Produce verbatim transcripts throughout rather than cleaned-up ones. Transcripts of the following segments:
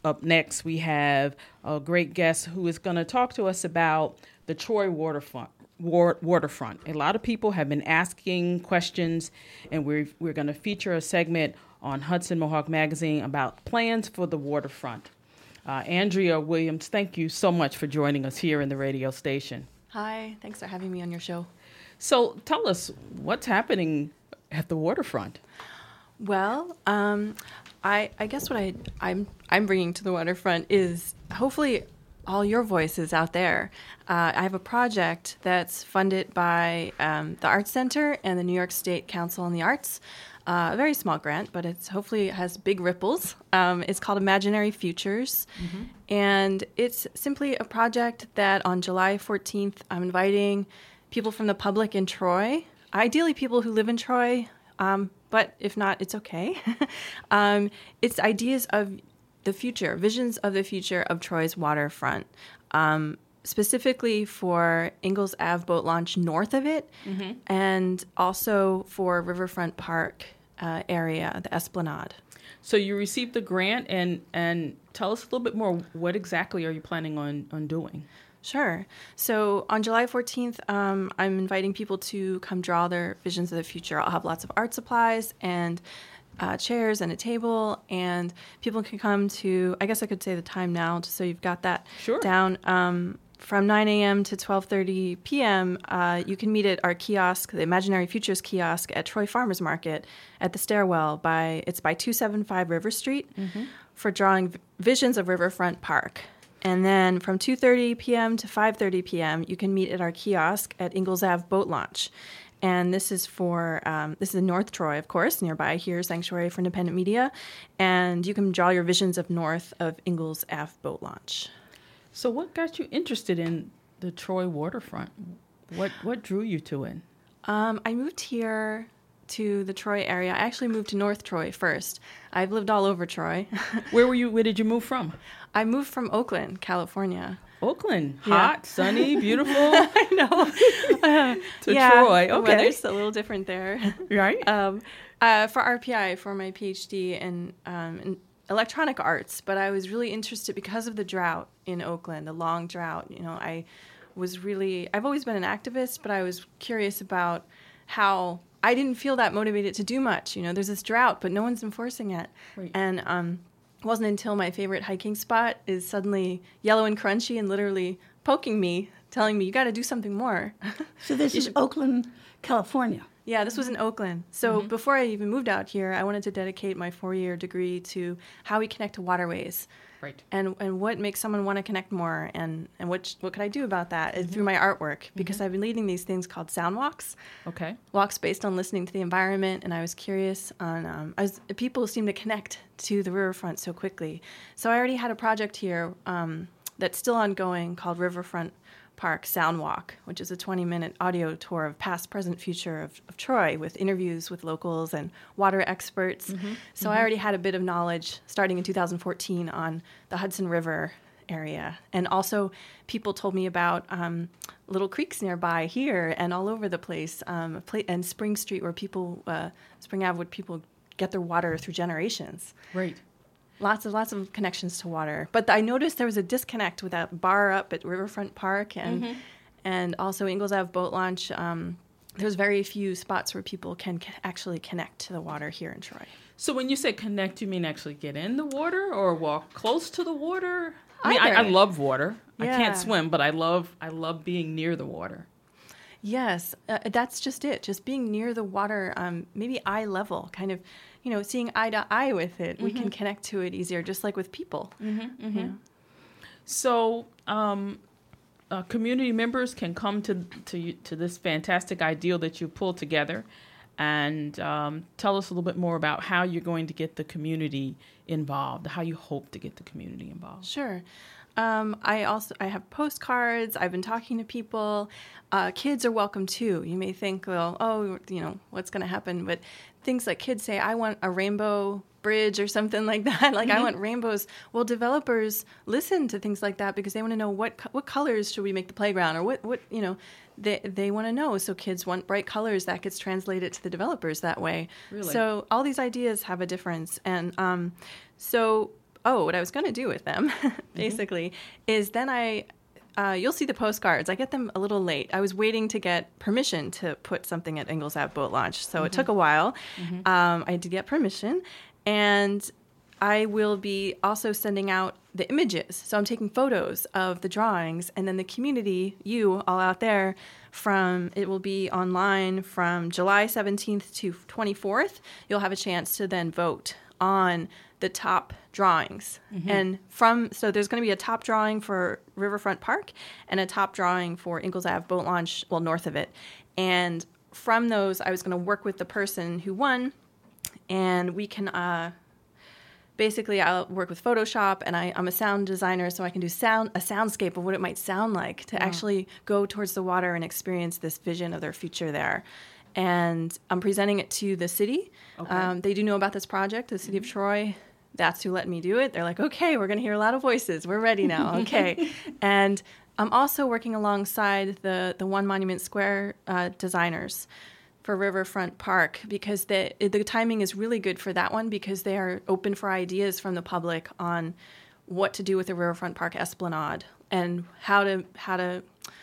up next, we have a great guest who is going to talk to us about the Troy waterfront. War, waterfront. A lot of people have been asking questions, and we're we're going to feature a segment on Hudson Mohawk Magazine about plans for the waterfront. Uh, Andrea Williams, thank you so much for joining us here in the radio station. Hi, thanks for having me on your show. So tell us what's happening at the waterfront. Well, um, I I guess what I I'm I'm bringing to the waterfront is hopefully all your voices out there. Uh, I have a project that's funded by um, the Arts Center and the New York State Council on the Arts. Uh, a very small grant, but it's hopefully it has big ripples. Um, it's called Imaginary Futures, mm-hmm. and it's simply a project that on July fourteenth, I'm inviting people from the public in Troy, ideally people who live in Troy, um, but if not, it's okay. um, it's ideas of the future, visions of the future of Troy's waterfront, um, specifically for Ingalls Ave boat launch north of it, mm-hmm. and also for Riverfront Park uh, area, the Esplanade. So you received the grant, and, and tell us a little bit more. What exactly are you planning on, on doing? Sure. So on July fourteenth, um, I'm inviting people to come draw their visions of the future. I'll have lots of art supplies and Uh, chairs and a table, and people can come to, I guess I could say the time now, just so you've got that sure. down. Um, from nine a.m. to twelve thirty p.m., uh, you can meet at our kiosk, the Imaginary Futures kiosk at Troy Farmers Market at the stairwell. By It's by two seventy-five River Street mm-hmm. for drawing v- visions of Riverfront Park. And then from two thirty p.m. to five thirty p.m., you can meet at our kiosk at Ingalls Ave Boat Launch. And this is for, um, this is in North Troy, of course, nearby here, Sanctuary for Independent Media. And you can draw your visions of north of Ingalls Ave Boat Launch. So what got you interested in the Troy waterfront? What what drew you to it? Um, I moved here to the Troy area. I actually moved to North Troy first. I've lived all over Troy. Where were you? Where did you move from? I moved from Oakland, California. Oakland, hot, yeah. Sunny, beautiful. I know. Uh, to yeah, Troy, okay. The weather's a little different there. Right. Um, uh, for R P I, for my PhD in, um, in electronic arts, but I was really interested because of the drought in Oakland, the long drought. You know, I was really, I've always been an activist, but I was curious about how I didn't feel that motivated to do much. You know, there's this drought, but no one's enforcing it. Right. And um, it wasn't until my favorite hiking spot is suddenly yellow and crunchy and literally poking me, telling me, you got to do something more. So this is Oakland, California. Yeah, this was in Oakland. So mm-hmm. before I even moved out here, I wanted to dedicate my four-year degree to how we connect to waterways. Right. And and what makes someone want to connect more, and, and what what could I do about that mm-hmm. through my artwork, because mm-hmm. I've been leading these things called sound walks. Okay. Walks based on listening to the environment, and I was curious on, um, I was, people seem to connect to the riverfront so quickly. So I already had a project here um, that's still ongoing called Riverfront Park Sound Walk, which is a twenty-minute audio tour of past, present, future of, of Troy with interviews with locals and water experts. Mm-hmm. So mm-hmm. I already had a bit of knowledge starting in two thousand fourteen on the Hudson River area. And also people told me about um, little creeks nearby here and all over the place, um, and Spring Street where people, uh, Spring Ave, where people get their water through generations. Right. Lots of lots of connections to water, but I noticed there was a disconnect with that bar up at Riverfront Park and mm-hmm. and also Ingalls Ave Boat Launch. Um, there's very few spots where people can c- actually connect to the water here in Troy. So when you say connect, you mean actually get in the water or walk close to the water? I mean, I, I love water. Yeah. I can't swim, but I love I love being near the water. Yes, uh, that's just it. Just being near the water, um, maybe eye level, kind of, you know, seeing eye to eye with it. Mm-hmm. We can connect to it easier, just like with people. Mm-hmm, mm-hmm. Yeah. So, um, uh, community members can come to to to this fantastic ideal that you pulled together, and um, tell us a little bit more about how you're going to get the community involved. How you hope to get the community involved. Sure. Um, I also I have postcards. I've been talking to people. Uh, kids are welcome too. You may think, well, oh, you know, what's going to happen? But things like kids say, I want a rainbow bridge or something like that. Like mm-hmm. I want rainbows. Well, developers listen to things like that because they want to know what co- what colors should we make the playground, or what what you know they they want to know. So kids want bright colors. That gets translated to the developers that way. Really? So all these ideas have a difference, and um, so. oh, what I was going to do with them, basically, mm-hmm. is then I, uh, you'll see the postcards. I get them a little late. I was waiting to get permission to put something at Ingalls Ave Boat Launch, so mm-hmm. it took a while. Mm-hmm. Um, I had to get permission, and I will be also sending out the images. So I'm taking photos of the drawings, and then the community, you all out there, from it will be online from July seventeenth to twenty-fourth. You'll have a chance to then vote on the top drawings. Mm-hmm. And from, so there's going to be a top drawing for Riverfront Park and a top drawing for Ingalls Ave Boat Launch, well, north of it. And from those, I was going to work with the person who won, and we can, uh, basically I'll work with Photoshop, and I, I'm a sound designer, so I can do sound a soundscape of what it might sound like to wow. actually go towards the water and experience this vision of their future there. And I'm presenting it to the city. Okay. Um, they do know about this project, the city mm-hmm. of Troy. That's who let me do it. They're like, okay, we're going to hear a lot of voices. We're ready now. Okay. And I'm also working alongside the, the One Monument Square uh, designers for Riverfront Park, because the, the timing is really good for that one, because they are open for ideas from the public on what to do with the Riverfront Park Esplanade and how to how to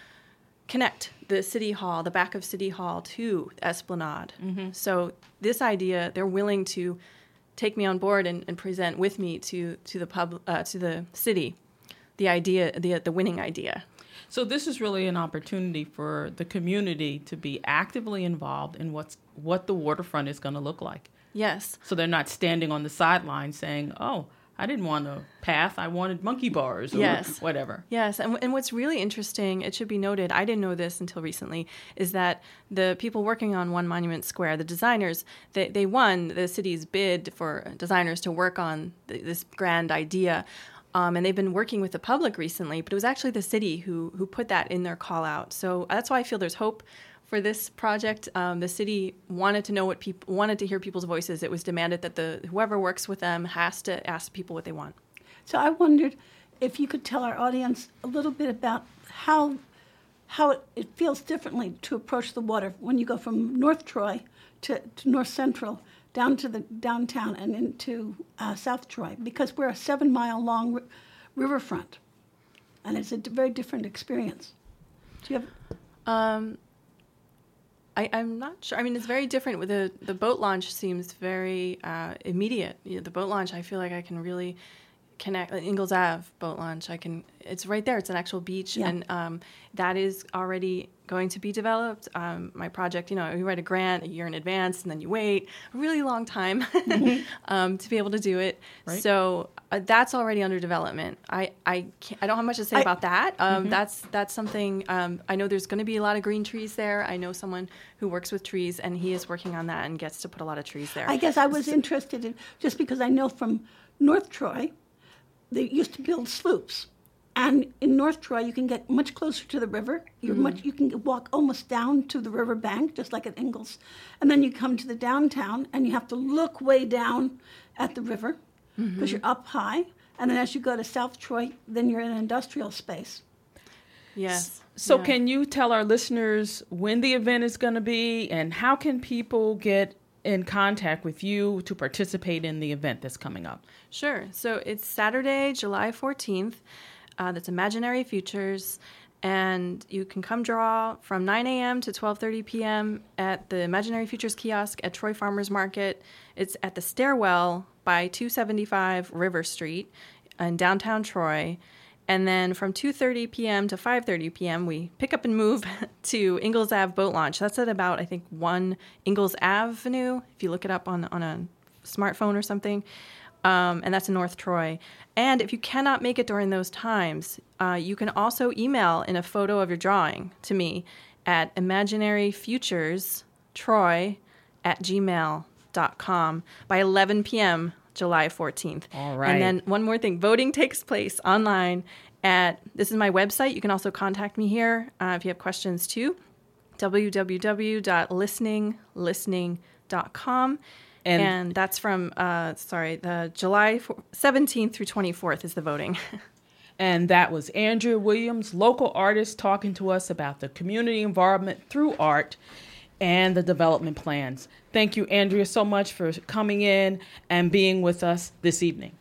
connect the City Hall, the back of City Hall, to Esplanade. Mm-hmm. So this idea, they're willing to take me on board and, and present with me to to the pub uh, to the city, the idea, the the winning idea. So this is really an opportunity for the community to be actively involved in what's what the waterfront is going to look like. Yes. So they're not standing on the sidelines saying, "Oh, I didn't want a path. I wanted monkey bars," or yes. whatever. Yes. And, and what's really interesting, it should be noted, I didn't know this until recently, is that the people working on One Monument Square, the designers, they, they won the city's bid for designers to work on th- this grand idea. Um, and they've been working with the public recently, but it was actually the city who who put that in their call out. So that's why I feel there's hope for this project. Um, the city wanted to know what people wanted to hear people's voices. It was demanded that the whoever works with them has to ask people what they want. So I wondered if you could tell our audience a little bit about how how it, it feels differently to approach the water when you go from North Troy to, to North Central, down to the downtown and into uh, South Troy, because we're a seven-mile-long ri- riverfront, and it's a d- very different experience. Do you have? Um, I, I'm not sure. I mean, it's very different. With the the boat launch seems very uh, immediate. You know, the boat launch, I feel like I can really connect. Like Ingalls Ave boat launch, I can. It's right there. It's an actual beach, yeah. and um, that is already going to be developed. Um, my project, you know, you write a grant a year in advance, and then you wait a really long time mm-hmm. um, to be able to do it. Right. So uh, that's already under development. I I, can't, I don't have much to say I, about that. Um, mm-hmm. That's that's something. Um, I know there's going to be a lot of green trees there. I know someone who works with trees, and he is working on that and gets to put a lot of trees there. I guess I was so, interested in, just because I know from North Troy, they used to build sloops. And in North Troy, you can get much closer to the river. You're mm-hmm. much. You can walk almost down to the river bank, just like at Ingalls. And then you come to the downtown, and you have to look way down at the river because mm-hmm. you're up high. And then as you go to South Troy, then you're in an industrial space. Yes. So yeah. can you tell our listeners when the event is going to be, and how can people get in contact with you to participate in the event that's coming up? Sure. So it's Saturday, July fourteenth. Uh, that's Imaginary Futures, and you can come draw from nine a.m. to twelve thirty p.m. at the Imaginary Futures kiosk at Troy Farmers Market. It's at the stairwell by two seventy-five River Street in downtown Troy. And then from two thirty p.m. to five thirty p.m., we pick up and move to Ingalls Ave Boat Launch. That's at about, I think, one Ingalls Avenue, if you look it up on, on a smartphone or something. Um, and that's in North Troy. And if you cannot make it during those times, uh, you can also email in a photo of your drawing to me at imaginaryfuturestroy at gmail dot com by eleven p.m. July fourteenth. All right. And then one more thing, voting takes place online at, this is my website. You can also contact me here uh, if you have questions too, w w w dot listening listening dot com. And, and that's from, uh, sorry, the July seventeenth through twenty-fourth is the voting. And that was Andrea Williams, local artist, talking to us about the community involvement through art and the development plans. Thank you, Andrea, so much for coming in and being with us this evening.